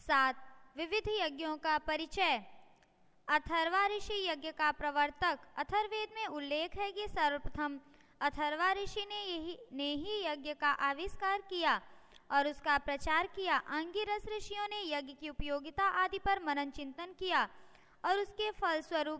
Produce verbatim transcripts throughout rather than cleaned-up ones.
सात विविध यज्ञों का परिचय। अथर्वा ऋषि यज्ञ का प्रवर्तक। अथर्ववेद में उल्लेख है कि सर्वप्रथम अथर्वा ऋषि ने यही ने ही यज्ञ का आविष्कार किया और उसका प्रचार किया। अंगिरस ऋषियों ने यज्ञ की उपयोगिता आदि पर मनन चिंतन किया और उसके फलस्वरूप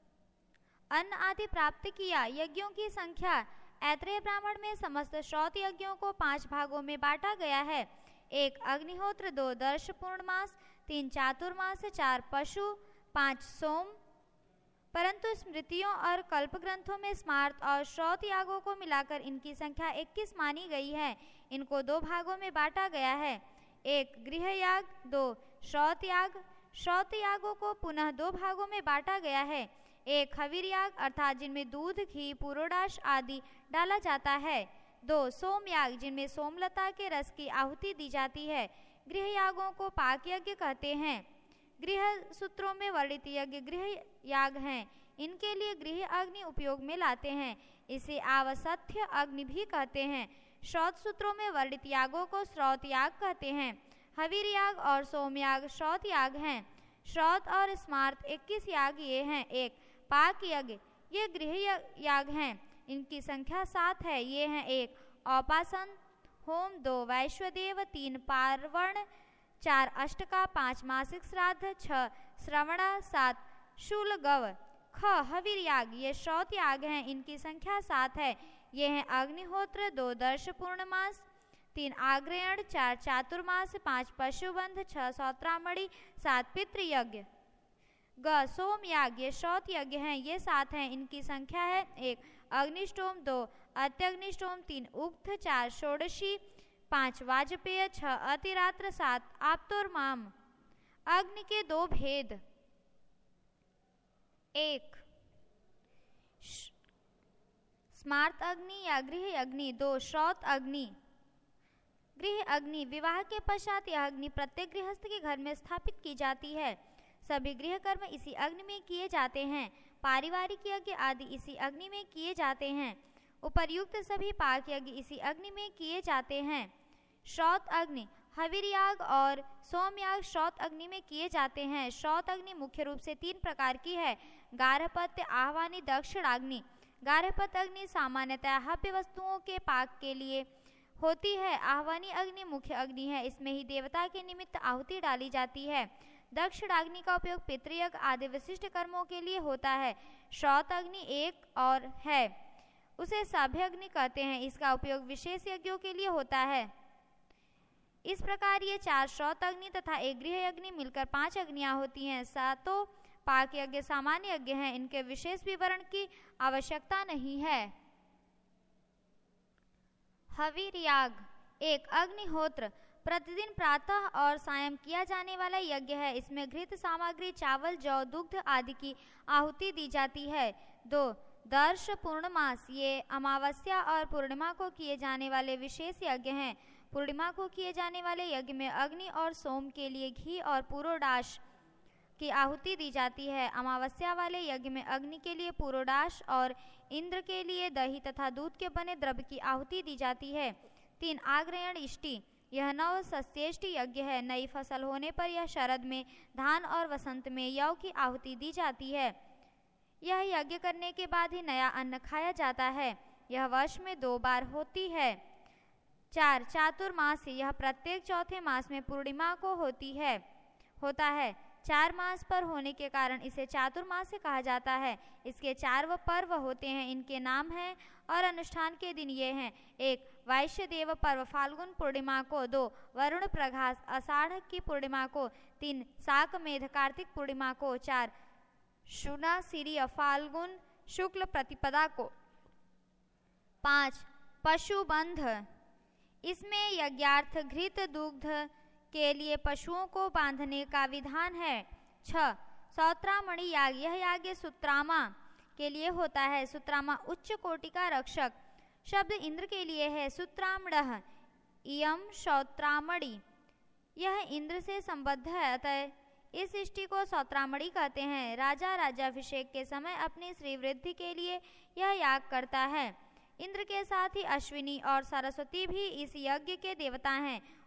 अन्न आदि प्राप्त किया। यज्ञों की संख्या। ऐत्रेय ब्राह्मण में समस्त श्रौत यज्ञों को पांच भागों में बांटा गया है। एक अग्निहोत्र, दो दर्श पूर्णमास, तीन चातुर्मास, चार पशु, पांच सोम। परंतु स्मृतियों और कल्प ग्रंथों में स्मार्त और श्रौत यागों को मिलाकर इनकी संख्या इक्कीस मानी गई है। इनको दो भागों में बांटा गया है, एक गृह याग, दो श्रौत याग। श्रौत यागों को पुनः दो भागों में बांटा गया है, एक हविर याग अर्थात जिनमें दूध, घी, पुरोडाश आदि डाला जाता है, दो सोम याग जिनमें सोमलता के रस की आहुति दी जाती है। गृह यागों को पाक यज्ञ कहते हैं। गृह सूत्रों में वर्णित यज्ञ गृह याग हैं। इनके लिए गृह अग्नि उपयोग में लाते हैं, इसे आवसथ्य अग्नि भी कहते हैं। श्रौत सूत्रों में वर्णित यागों को श्रौत याग कहते हैं। हविर याग और सोम याग श्रौत याग हैं। श्रौत और स्मार्त इक्कीस याग ये हैं। एक पाक यज्ञ, ये गृह याग हैं। इनकी संख्या सात है। ये हैं एक औपासन होम, दो वैश्वदेव, तीन पार्वण, चार अष्टका, पांच मासिक श्राद्ध, छह श्रवणा, सात शूल गव। ख हविर याग, ये श्रौत याग हैं। इनकी संख्या सात है। ये हैं अग्निहोत्र, दो दर्श पूर्णमास, तीन आग्रयण, चार चातुर्मास, पांच पशुबंध, छह सौत्रामणि, सात पितृ यज्ञ। ग सोम याग, ये श्रौत यज्ञ हैं। ये सात हैं। इनकी संख्या है एक अग्निष्टोम, दो अत्यग्निष्टोम, तीन उक्त, चार षोडशी, पांच वाजपेय, छह अतिरात्र, सात आप्तोर्माम। अग्नि के दो भेद। एक स्मार्त अग्नि या गृह अग्नि, दो श्रौत अग्नि। गृह अग्नि, विवाह के पश्चात यह अग्नि प्रत्येक गृहस्थ के घर में स्थापित की जाती है। सभी गृह कर्म इसी अग्नि में किए जाते हैं। पारिवारिक यज्ञ आदि इसी अग्नि में किए जाते हैं। उपर्युक्त सभी पाक यज्ञ इसी अग्नि में किए जाते हैं। श्रौत अग्नि, हविर याग और सोम याग श्रौत अग्नि में किए जाते हैं। श्रौत अग्नि मुख्य रूप से तीन प्रकार की है, गार्हपत्य, आह्वानी, दक्षिणाग्नि। गार्हपत्य अग्नि सामान्यतः हव्य वस्तुओं के पाक के लिए होती है। आह्वानी अग्नि मुख्य अग्नि है, इसमें ही देवता के निमित्त आहुति डाली जाती है। दक्षिणाग्नि का उपयोग पितृयज्ञ आदि विशिष्ट कर्मों के लिए होता है। श्रौत अग्नि एक और है, उसे साभ्य अग्नि कहते हैं। इसका उपयोग विशेष यज्ञों के लिए होता है। इस प्रकार ये चार श्रौत अग्नि तथा एक गृह अग्नि मिलकर पांच अग्नियां होती हैं। सातों पाक यज्ञ सामान्य यज्ञ हैं, इनके विशेष विवरण की आवश्यकता नहीं है। हविर याग, एक अग्निहोत्र, प्रतिदिन प्रातः और सायं किया जाने वाला यज्ञ है। इसमें घृत सामग्री, चावल, जौ, दुग्ध आदि की आहुति दी जाती है। दो दर्श पूर्णमास, ये अमावस्या और पूर्णिमा को किए जाने वाले विशेष यज्ञ हैं। पूर्णिमा को किए जाने वाले यज्ञ में अग्नि और सोम के लिए घी और पुरोडाश की आहुति दी जाती है। अमावस्या वाले यज्ञ में अग्नि के लिए पुरोडाश और इंद्र के लिए दही तथा दूध के बने द्रव्य की आहुति दी जाती है। तीन आग्रयण इष्टि, यह नव सस्येष्टि यज्ञ है। नई फसल होने पर यह शरद में धान और वसंत में यव की आहुति दी जाती है। यह यज्ञ करने के बाद ही नया अन्न खाया जाता है। यह वर्ष में दो बार होती है। चार चातुर्मास, यह प्रत्येक चौथे मास में पूर्णिमा को होती है होता है। चार मास पर होने के कारण इसे चातुर्मास से कहा जाता है। इसके चार व पर्व होते हैं, इनके नाम हैं और अनुष्ठान के दिन ये हैं। एक वैश्यदेव पर्व फाल्गुन पूर्णिमा को, दो वरुण प्रघास आषाढ़ की पूर्णिमा को, तीन शाकमेध कार्तिक पूर्णिमा को, चार शुनासिरिय फाल्गुन शुक्ल प्रतिपदा को, पांच पशुबंध, इसमें यज्ञार्थ घृत दुग्ध के लिए पशुओं को बांधने का विधान है। छह सौत्रामणि याग, यह याग सुत्रामा के लिए होता है। सुत्रामा उच्च कोटि का रक्षक शब्द इंद्र के लिए है। सुत्रामणः इयम सौत्रामणि, यह इंद्र से संबद्ध है, अतः इस सृष्टि को सौत्रामणि कहते हैं। राजा राज्याभिषेक के समय अपनी श्री वृद्धि के लिए यह याग करता है। इंद्र के साथ ही अश्विनी और सरस्वती भी इस यज्ञ के देवता हैं।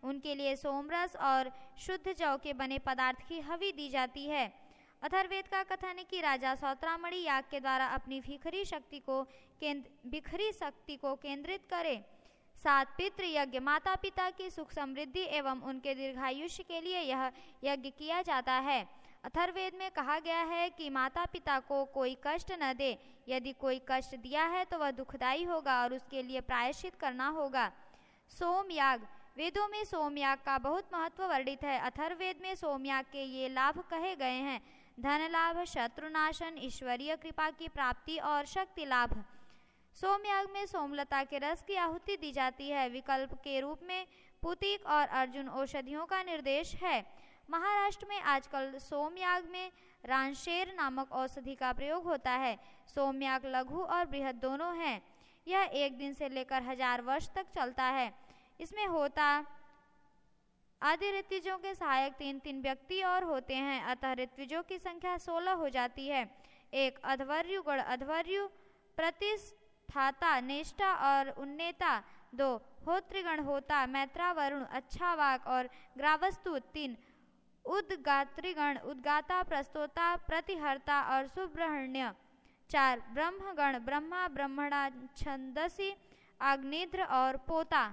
उनके लिए सोमरस और शुद्ध जौ के बने पदार्थ की हवि दी जाती है। अथर्ववेद का कथन है कि राजा सौत्रामणि याग के द्वारा अपनी बिखरी शक्ति को केंद्र बिखरी शक्ति को केंद्रित करे। सात पितृ यज्ञ, माता पिता की सुख समृद्धि एवं उनके दीर्घायुष्य के लिए यह यज्ञ किया जाता है। अथर्ववेद में कहा गया है कि माता पिता को कोई कष्ट न दे, यदि कोई कष्ट दिया है तो वह दुखदायी होगा और उसके लिए प्रायश्चित करना होगा। सोमयाग, वेदों में सोमयाग का बहुत महत्व वर्णित है। अथर्ववेद में सोमयाग के ये लाभ कहे गए हैं: धन लाभ, शत्रुनाशन, ईश्वरीय कृपा की प्राप्ति और शक्ति लाभ। सोमयाग में सोमलता के रस की आहुति दी जाती है। विकल्प के रूप में पुतिक और अर्जुन औषधियों का निर्देश है। महाराष्ट्र में आजकल सोमयाग में रानशेर नामक औषधि का प्रयोग होता है। सोमयाग लघु और बृहद दोनों हैं। यह एक दिन से लेकर हजार वर्ष तक चलता है। इसमें होता आदि ऋत्विजों के सहायक तीन तीन व्यक्ति और होते हैं, अतः ऋत्विजों की संख्या सोलह हो जाती है। एक अध्वर्यु, गण अध्वर्यु, प्रतिष्ठाता, नेष्टा और उन्नेता। दो होत्रिगण, होता, मैत्रा, वरुण, अच्छा वाक और ग्रावस्तु। तीन उद्गात्रिगण, उद्गाता, प्रस्तोता, प्रतिहर्ता और सुब्रह्मण्य। चार ब्रह्मगण, ब्रह्मा, ब्रह्मणा, छंदसी, अग्निध्र और पोता।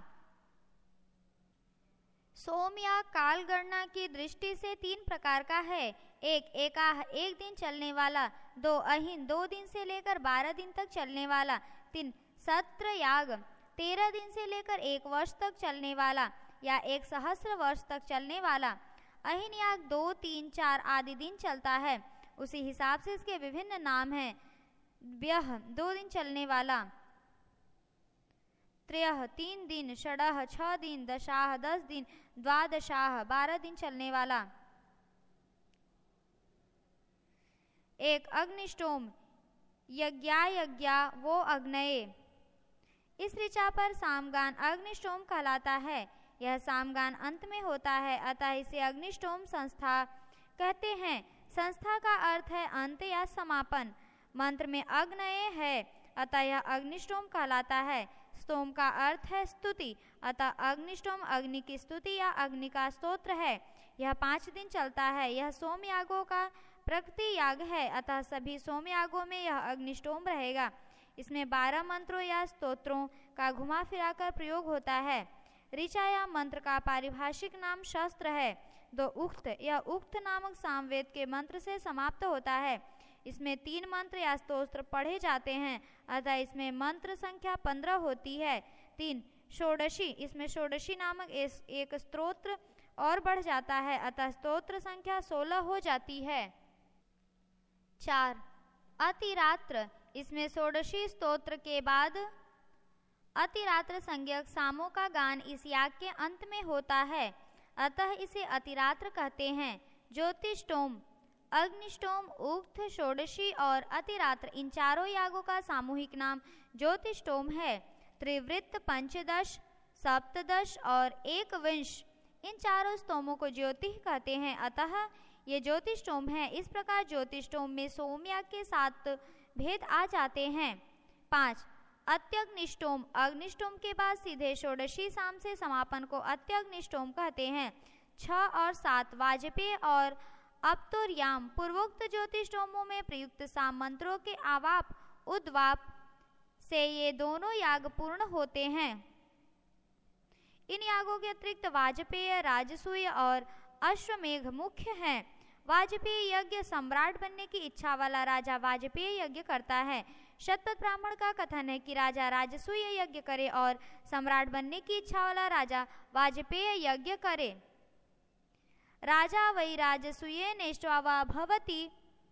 सोमयाग काल गणना की दृष्टि से तीन प्रकार का है। एक एकाह, एक दिन चलने वाला। दो अहिन, दो दिन से लेकर बारह दिन तक चलने वाला। तीन सत्र याग, तेरह दिन से लेकर एक वर्ष तक चलने वाला या एक सहस्र वर्ष तक चलने वाला। अहिन याग दो, तीन, चार आदि दिन चलता है। उसी हिसाब से इसके विभिन्न नाम हैं। व्यह, दो दिन चलने वाला। त्रयः, तीन दिन। षडः, छह दिन। दशाह, दस दिन। द्वादशाह, बारह दिन चलने वाला। एक अग्निष्टोम, यज्ञायज्ञा वो अग्नये। इस ऋचा पर सामगान अग्निष्टोम कहलाता है। यह सामगान अंत में होता है, अतः इसे अग्निष्टोम संस्था कहते हैं। संस्था का अर्थ है अंत या समापन। मंत्र में अग्नये है, अतः यह अग्निष्टोम कहलाता है। स्तोम का अर्थ है स्तुति, अतः अग्निष्टोम अग्नि की स्तुति या अग्नि का स्तोत्र है। यह पाँच दिन चलता है। यह सोमयागों का प्रकृति याग है, अतः सभी सोमयागों में यह अग्निष्टोम रहेगा। इसमें बारह मंत्रों या स्तोत्रों का घुमा फिराकर प्रयोग होता है। ऋचा या मंत्र का पारिभाषिक नाम शस्त्र है। दो उक्त, यह उक्त नामक सामवेद के मंत्र से समाप्त होता है। इसमें तीन मंत्र या स्तोत्र पढ़े जाते हैं, अतः इसमें मंत्र संख्या पंद्रह होती है। तीन षोडशी, इसमें षोडशी नामक एक स्तोत्र और बढ़ जाता है, अतः स्तोत्र संख्या सोलह हो जाती है। चार अतिरात्र, इसमें षोडशी स्तोत्र के बाद अतिरात्र संज्ञक सामों का गान इस याग के अंत में होता है, अतः इसे अतिरात्र कहते हैं। ज्योतिष्टोम, अग्निष्टोम, उक्त, षोडशी और अतिरात्र इन चारों यागों का सामूहिक नाम ज्योतिष्टोम है। त्रिवृत्त, पंचदश, सप्तदश और एकविंश इन चारों स्तोमों को ज्योतिष कहते हैं, अतः ये ज्योतिष्टोम है। इस प्रकार ज्योतिष्टोम में सोमयाग के सात भेद आ जाते हैं। पाँच अत्यग्निष्टोम, अग्निष्टोम के बाद सीधे षोडशी साम से समापन को अत्यग्निष्टोम कहते हैं। छह और सात वाजपेय और अपतोर्याम, पूर्वोक्त ज्योतिष्टोमों में प्रयुक्त साम मंत्रों के आवाप उद्वाप से ये दोनों याग पूर्ण होते हैं। इन यागों के अतिरिक्त वाजपेय, राजसूय और अश्वमेघ मुख्य हैं। वाजपेय यज्ञ सम्राट बनने की इच्छा वाला राजा वाजपेय यज्ञ करता है। शतपथ ब्राह्मण का कथन है कि राजा राजसूय यज्ञ करे और सम्राट बनने की इच्छा वाला राजा वाजपेय यज्ञ करे। राजा वै राजसूये नेष्ट्वा वा भवति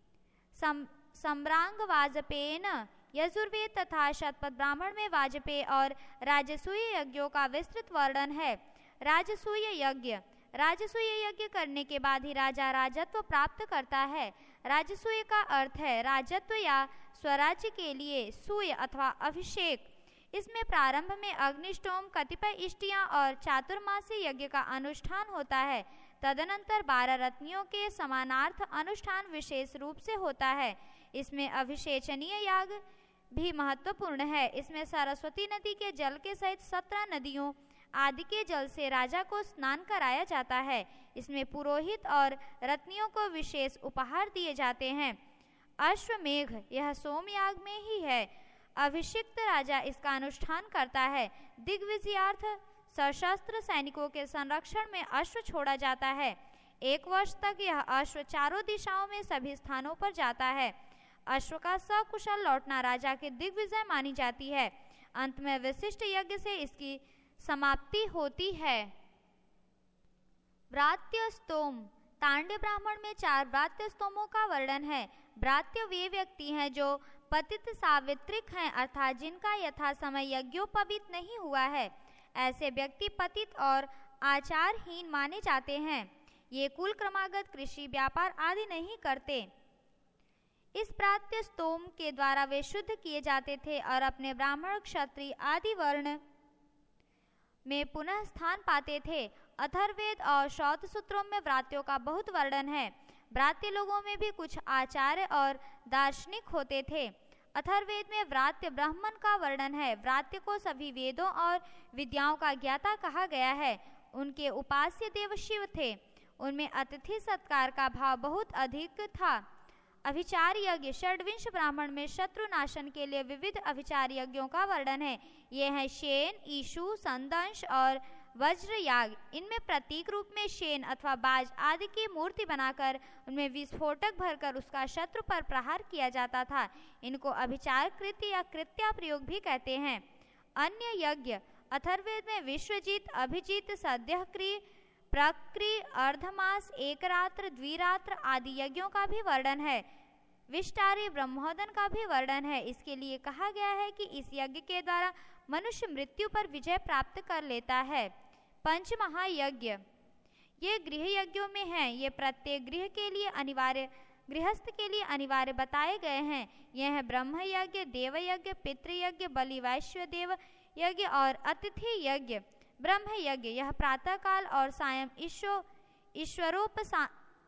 सम्रांग वाजपेयेन। यजुर्वेद तथा शतपथ ब्राह्मण में वाजपेय और राजसूय यज्ञों का विस्तृत वर्णन है। राजसूय यज्ञ, राजसूय यज्ञ करने के बाद ही राजा राजत्व प्राप्त करता है। राजसूय का अर्थ है राजत्व या स्वराज्य के लिए सूय अथवा अभिषेक। इसमें प्रारंभ में अग्निष्टोम, कतिपय इष्टियां और चातुर्मासी यज्ञ का अनुष्ठान होता है। तदनंतर बारह रत्नियों के समानार्थ अनुष्ठान विशेष रूप से होता है। इसमें अभिषेचनीय याग भी महत्वपूर्ण है। इसमें सरस्वती नदी के जल के सहित सत्रह नदियों आदि के जल से राजा को स्नान कराया जाता है। इसमें पुरोहित और रत्नियों को विशेष उपहार दिए जाते हैं। अश्वमेघ यह सोमयाग में ही है। अभिषिक्त राजा इसका अनुष्ठान करता है। दिग्विजयार्थ सशस्त्र सैनिकों के संरक्षण में अश्व छोड़ा जाता है। एक वर्ष तक यह अश्व चारों दिशाओं में सभी स्थानों पर जाता है। अश्व का सकुशल लौटना राजा की दिग्विजय मानी जाती है। अंत में विशिष्ट यज्ञ से इसकी समाप्ति होती है। व्रात्य स्तोम। तांडव ब्राह्मण में चार व्रात्य स्तोमों का वर्णन है। व्रात्य वे व्यक्ति हैं जो पतित सावित्रिक हैं, अर्थात जिनका यथा समय यज्ञोपवीत नहीं हुआ है। ऐसे व्यक्ति पतित और आचारहीन माने जाते हैं। ये कुल क्रमागत कृषि व्यापार आदि नहीं करते। इस प्रात्य स्तोम के द्वारा वे शुद्ध किए जाते थे और अपने ब्राह्मण क्षत्रिय आदि वर्ण में पुनः स्थान पाते थे। अथर्ववेद और श्रौत सूत्रों में व्रात्यों का बहुत वर्णन है। व्रात्य लोगों में भी कुछ आचार्य और दार्शनिक होते थे। अथर्ववेद में व्रात्य ब्राह्मण का वर्णन है। व्रात्य को सभी वेदों और विद्याओं का ज्ञाता कहा गया है। उनके उपास्य देव शिव थे। उनमें अतिथि सत्कार का भाव बहुत अधिक था। अभिचार यज्ञ। षड्विंश ब्राह्मण में शत्रु नाशन के लिए विविध अभिचार यज्ञों का वर्णन है। ये हैं शेन, ईशु, संदंश और वज्र याग। इनमें प्रतीक रूप में शेन अथवा बाज आदि की मूर्ति बनाकर उनमें विस्फोटक भरकर उसका शत्रु पर प्रहार किया जाता था। इनको अभिचार कृत्य या कृत्या प्रयोग भी कहते हैं। अन्य यज्ञ। अथर्ववेद में विश्वजीत, अभिजीत, सद्यक्री, प्रक्री, अर्धमास, एक रात्र, द्विरात्र आदि यज्ञों का भी वर्णन है। विष्टारी, ब्रह्मोदन का भी वर्णन है। इसके लिए कहा गया है कि इस यज्ञ के द्वारा मनुष्य मृत्यु पर विजय प्राप्त कर लेता है। पंच महायज्ञ। ये गृह यज्ञों में हैं। ये प्रत्येक गृह के लिए अनिवार्य गृहस्थ के लिए अनिवार्य बताए गए हैं। यह है ब्रह्म यज्ञ, देव यज्ञ, पितृयज्ञ, बलि वैश्य देव यज्ञ और अतिथि यज्ञ। ब्रह्म यज्ञ यह प्रातः काल और सायं ईश्वर ईश्वरोपसा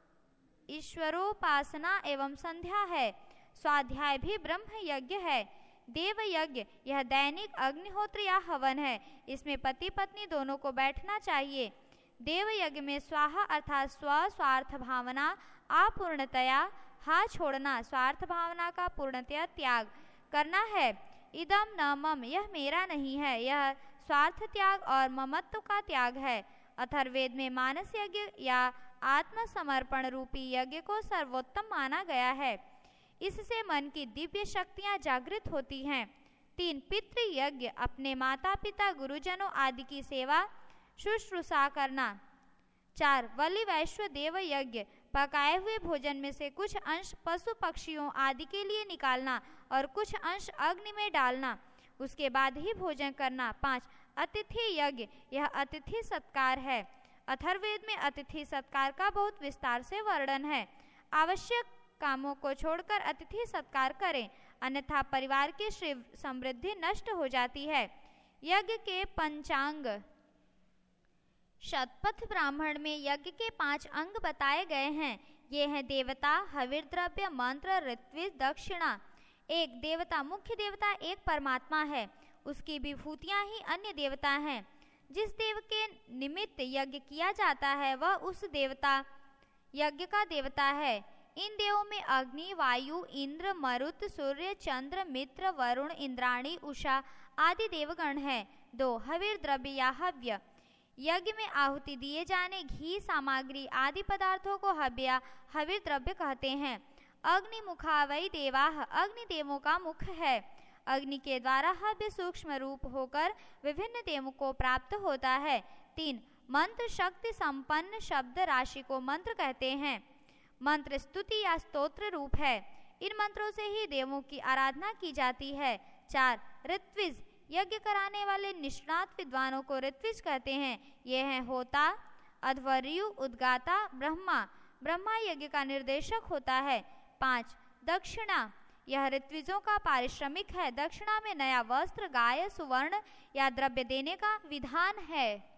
ईश्वरोपासना एवं संध्या है। स्वाध्याय भी ब्रह्म यज्ञ है। देव यज्ञ यह दैनिक अग्निहोत्र या हवन है। इसमें पति पत्नी दोनों को बैठना चाहिए। देव यज्ञ में स्वाहा अर्थात स्व स्वार्थ भावना अपूर्णतया हा छोड़ना, स्वार्थ भावना का पूर्णतया त्याग करना है। इदम न मम, यह मेरा नहीं है, यह स्वार्थ त्याग और ममत्व का त्याग है। अथर्ववेद में मानस यज्ञ या आत्मसमर्पण रूपी यज्ञ को सर्वोत्तम माना गया है। इससे मन की दिव्य शक्तियां जागृत होती हैं। तीन पितृ यज्ञ। अपने माता पिता, गुरुजनों आदि की सेवा शुश्रूषा करना। चार बलि वैश्व देव यज्ञ। पकाए हुए भोजन में से कुछ अंश पशु पक्षियों आदि के लिए निकालना और कुछ अंश अग्नि में डालना, उसके बाद ही भोजन करना। पाँच अतिथि यज्ञ। यह अतिथि सत्कार है। अथर्ववेद में अतिथि सत्कार का बहुत विस्तार से वर्णन है। आवश्यक कामों को छोड़कर अतिथि सत्कार करें, अन्यथा परिवार की समृद्धि नष्ट हो जाती है। यज्ञ के पंचांग। शतपथ ब्राह्मण में यज्ञ के पांच अंग बताए गए हैं। ये हैं देवता, हविर द्रव्य, मंत्र, ऋत्विज, दक्षिणा। एक देवता। मुख्य देवता एक परमात्मा है। उसकी विभूतियां ही अन्य देवता हैं। जिस देव के निमित्त यज्ञ किया जाता है वह उस देवता यज्ञ का देवता है। इन देवों में अग्नि, वायु, इंद्र, मरुत, सूर्य, चंद्र, मित्र, वरुण, इंद्राणी, उषा आदि देवगण हैं। दो हविर द्रव्य या हव्य। यज्ञ में आहुति दिए जाने घी, सामग्री आदि पदार्थों को हव्य या हविर द्रव्य कहते हैं। अग्नि मुखा वै देवाः। अग्नि देवों का मुख है। अग्नि के द्वारा हव्य सूक्ष्म रूप होकर विभिन्न देवों को प्राप्त होता है। तीन मंत्र शक्ति संपन्न शब्द राशि को मंत्र कहते हैं। मंत्र स्तुति या स्तोत्र रूप है। इन मंत्रों से ही देवों की आराधना की जाती है। चार ऋत्विज। यज्ञ कराने वाले निष्णात विद्वानों को ऋत्विज कहते हैं। ये हैं होता, अध्वर्यु, उद्गाता, ब्रह्मा। ब्रह्मा यज्ञ का निर्देशक होता है। पाँच दक्षिणा। यह ऋत्विजों का पारिश्रमिक है। दक्षिणा में नया वस्त्र, गाय, सुवर्ण या द्रव्य देने का विधान है।